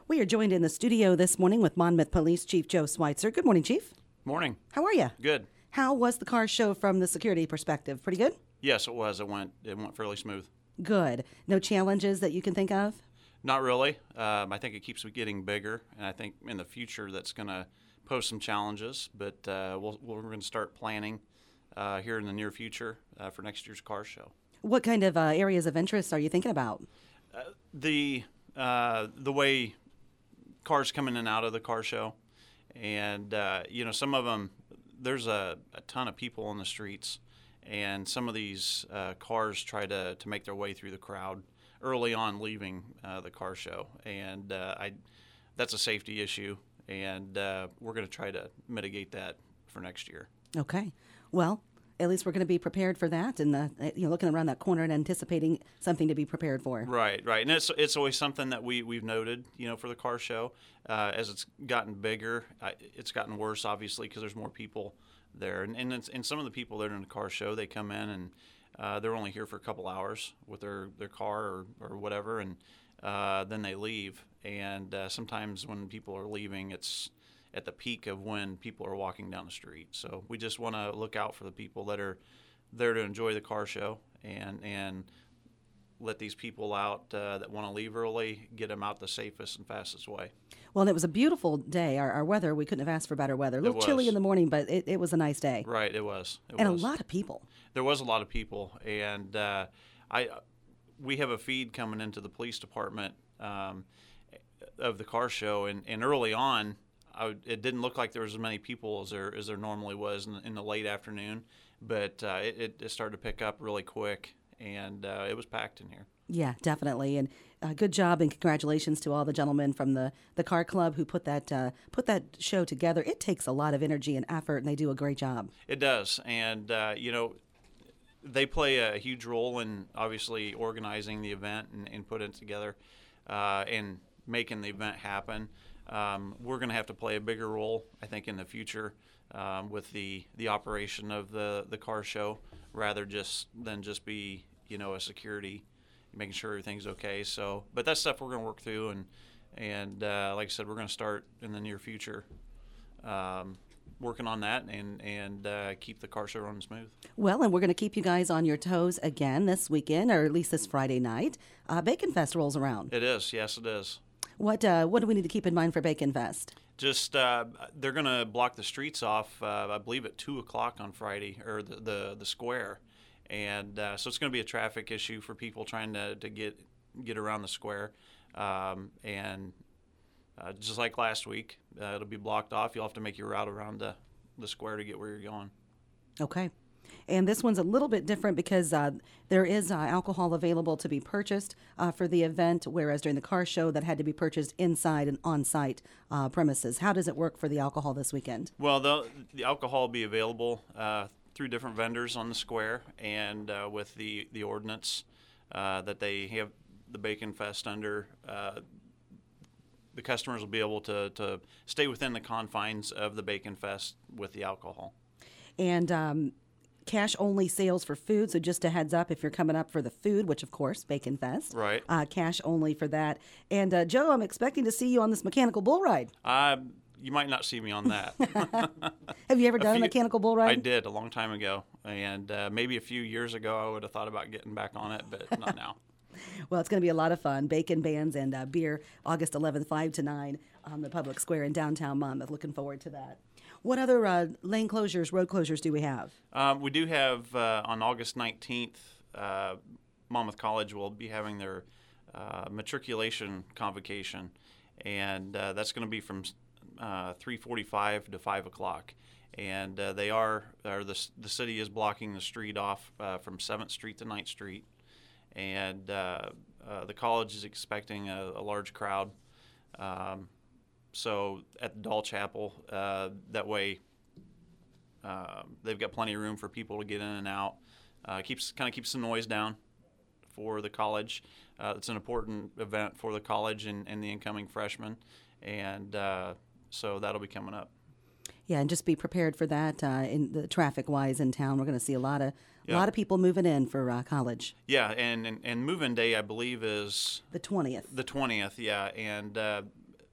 We are joined in the studio this morning with Monmouth Police Chief Joe Schweitzer. Good morning, Chief. Morning. How are you? Good. How was the car show from the security perspective? Pretty good? Yes, it was. It went fairly smooth. Good. No challenges that you can think of? Not really. I think it keeps getting bigger, and I think in the future that's going to pose some challenges. But we're going to start planning here in the near future for next year's car show. What kind of areas of interest are you thinking about? The way cars come in and out of the car show, and some of them, there's a ton of people on the streets, and some of these cars try to make their way through the crowd early on leaving the car show, and that's a safety issue, and we're going to try to mitigate that for next year. Okay. Well, at least we're going to be prepared for that, and looking around that corner and anticipating something to be prepared for. Right, and it's always something that we've noted, for the car show. As it's gotten bigger, it's gotten worse, obviously, because there's more people there, and some of the people that are in the car show, they come in and they're only here for a couple hours with their car or whatever, and then they leave. And sometimes when people are leaving, it's at the peak of when people are walking down the street. So we just want to look out for the people that are there to enjoy the car show and let these people out that want to leave early, get them out the safest and fastest way. Well, it was a beautiful day. Our weather, we couldn't have asked for better weather. A little chilly in the morning, but it was a nice day. Right, it was. A lot of people. There was a lot of people, and we have a feed coming into the police department of the car show, and early on, it didn't look like there was as many people as there normally was in the late afternoon, but it started to pick up really quick, and it was packed in here. Yeah, definitely, and good job and congratulations to all the gentlemen from the car club who put that show together. It takes a lot of energy and effort, and they do a great job. It does, and they play a huge role in obviously organizing the event and putting it together and making the event happen. We're going to have to play a bigger role, I think, in the future with the operation of the car show, rather than just be a security, making sure everything's okay. So, but that's stuff we're going to work through, and like I said, we're going to start in the near future working on that and keep the car show running smooth. Well, and we're going to keep you guys on your toes again this weekend, or at least this Friday night. Bacon Fest rolls around. It is, yes, it is. What do we need to keep in mind for Bacon Fest? Just they're going to block the streets off, I believe, at 2:00 on Friday, or the square, and so it's going to be a traffic issue for people trying to get around the square, and just like last week, it'll be blocked off. You'll have to make your route around the square to get where you're going. Okay. And this one's a little bit different because there is alcohol available to be purchased for the event, whereas during the car show that had to be purchased inside and on-site premises. How does it work for the alcohol this weekend? Well, the alcohol will be available through different vendors on the square, and with the ordinance that they have the Bacon Fest under, the customers will be able to stay within the confines of the Bacon Fest with the alcohol. And cash-only sales for food, so just a heads up if you're coming up for the food, which, of course, Bacon Fest. Right. Cash only for that. And, Joe, I'm expecting to see you on this mechanical bull ride. You might not see me on that. Have you ever done a mechanical bull ride? I did a long time ago, and maybe a few years ago I would have thought about getting back on it, but not now. Well, it's going to be a lot of fun. Bacon bands and beer, August 11th, 5 to 9 on the public square in downtown Monmouth. Looking forward to that. What other lane closures, road closures do we have? We do have on August 19th, Monmouth College will be having their matriculation convocation, and that's going to be from 3:45 to 5 o'clock. And the city is blocking the street off from 7th Street to 9th Street. And the college is expecting a large crowd. So at the Doll Chapel, that way they've got plenty of room for people to get in and out. Keeps the noise down for the college. It's an important event for the college and the incoming freshmen, and so that'll be coming up. Yeah, and just be prepared for that in the traffic-wise in town. We're going to see a lot of people moving in for college. Yeah, and move-in day, I believe, is the 20th. The 20th, yeah, and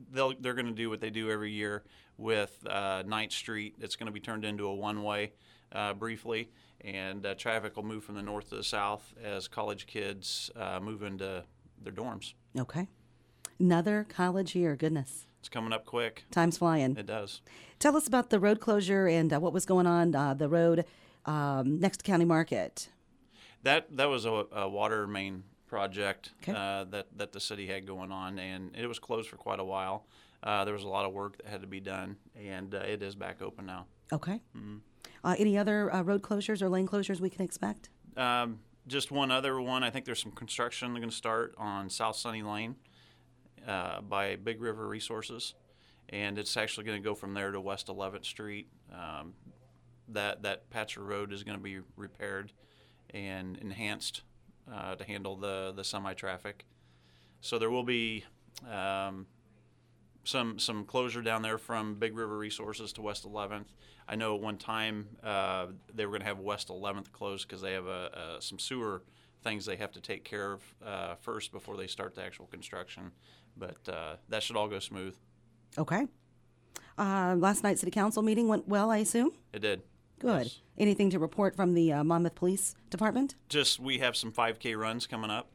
they're going to do what they do every year with 9th Street. It's going to be turned into a one-way briefly, and traffic will move from the north to the south as college kids move into their dorms. Okay. Another college year. Goodness. It's coming up quick. Time's flying. It does. Tell us about the road closure and what was going on the road next to County Market. That was a water main project Okay. that the city had going on, and it was closed for quite a while. There was a lot of work that had to be done, and it is back open now. Okay. Mm-hmm. Any other road closures or lane closures we can expect? Just one other one. I think there's some construction going to start on South Sunny Lane by Big River Resources, and it's actually going to go from there to West 11th Street. That patch of road is going to be repaired and enhanced to handle the semi-traffic. So there will be some closure down there from Big River Resources to West 11th. I know at one time they were going to have West 11th closed because they have some sewer things they have to take care of first before they start the actual construction. But that should all go smooth. Okay. Last night's city council meeting went well, I assume? It did. Good. Yes. Anything to report from the Monmouth Police Department? Just we have some 5K runs coming up.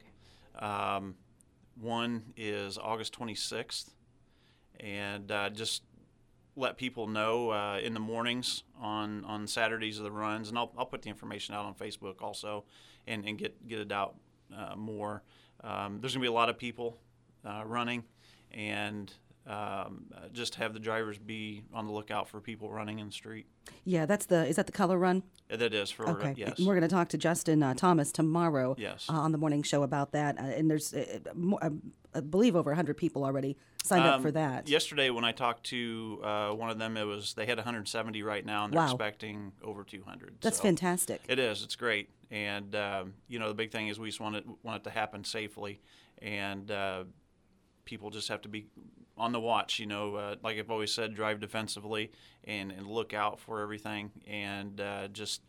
One is August 26th. And just let people know in the mornings on Saturdays of the runs. And I'll put the information out on Facebook also and get it out more. There's going to be a lot of people running, and just have the drivers be on the lookout for people running in the street. Yeah, is that the color run? That is for, Okay. yes. And we're going to talk to Justin Thomas tomorrow Yes. on the morning show about that. And there's, I believe, over 100 people already signed up for that. Yesterday when I talked to one of them, they had 170 right now, and they're Wow. expecting over 200. That's So fantastic. It is. It's great. And, the big thing is we just want it to happen safely. And people just have to be on the watch, like I've always said, drive defensively and look out for everything, and just,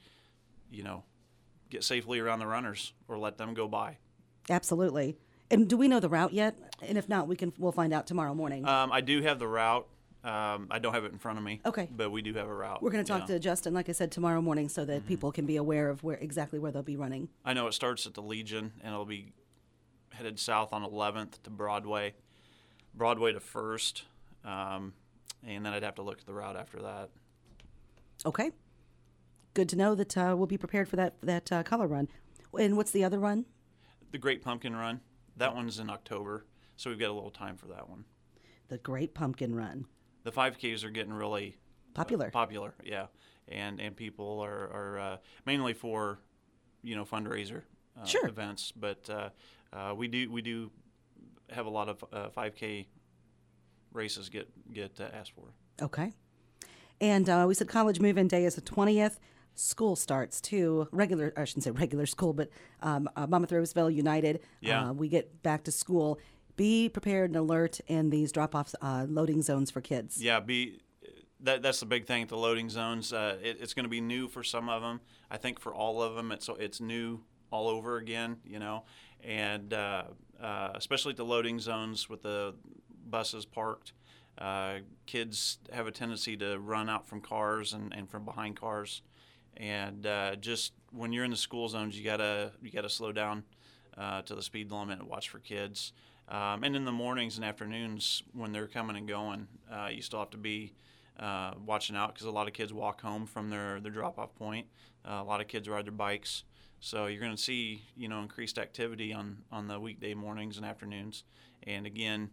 get safely around the runners or let them go by. Absolutely. And do we know the route yet? And if not, we'll find out tomorrow morning. I do have the route. I don't have it in front of me. Okay. But we do have a route. We're going to talk to Justin, like I said, tomorrow morning so that people can be aware of exactly where they'll be running. I know it starts at the Legion, and it'll be headed south on 11th to Broadway to First, and then I'd have to look at the route after that. Okay. Good to know that we'll be prepared for that color run. And what's the other run? The Great Pumpkin Run, that one's in October, so we've got a little time for that one. The Great Pumpkin Run. The 5Ks are getting really Popular. Popular, yeah, and people are mainly for fundraiser Sure. events, but we do have a lot of 5K races get asked for. Okay. And we said college move-in day is the 20th. School starts too. I shouldn't say regular school, but Monmouth Roseville United. Yeah. We get back to school. Be prepared and alert in these drop-off loading zones for kids. Yeah, that's the big thing at the loading zones. It's going to be new for some of them. I think for all of them, it's new all over again. And especially at the loading zones with the buses parked, kids have a tendency to run out from cars and from behind cars. And just when you're in the school zones, you gotta slow down to the speed limit and watch for kids. And in the mornings and afternoons when they're coming and going, you still have to be watching out because a lot of kids walk home from their drop-off point. A lot of kids ride their bikes. So you're going to see, increased activity on the weekday mornings and afternoons. And again,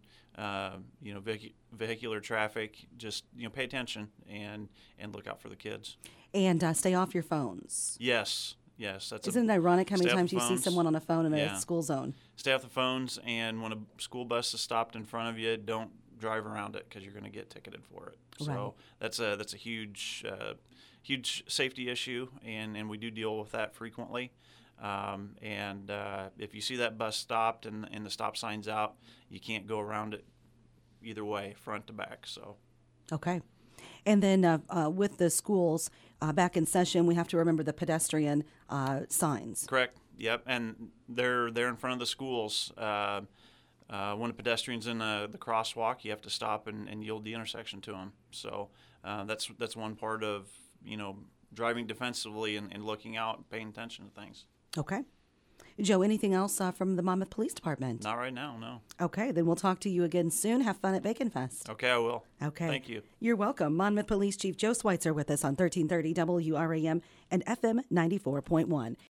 vehicular traffic, just, pay attention and look out for the kids. And stay off your phones. Yes. Isn't it ironic how many Stay off times the you see phones. someone on a phone in Yeah. a school zone? Stay off the phones, and when a school bus is stopped in front of you, don't drive around it because you're going to get ticketed for it. So that's a huge safety issue, and we do deal with that frequently. And if you see that bus stopped and the stop sign's out, you can't go around it either way, front to back. So. Okay. And then with the schools back in session, we have to remember the pedestrian signs. Correct. Yep. And they're in front of the schools. when a pedestrian's in the crosswalk, you have to stop and yield the intersection to them. So that's one part of, driving defensively and looking out and paying attention to things. Okay. Joe, anything else from the Monmouth Police Department? Not right now, no. Okay, then we'll talk to you again soon. Have fun at Bacon Fest. Okay, I will. Okay. Thank you. You're welcome. Monmouth Police Chief Joe Schweitzer with us on 1330 WRAM and FM 94.1.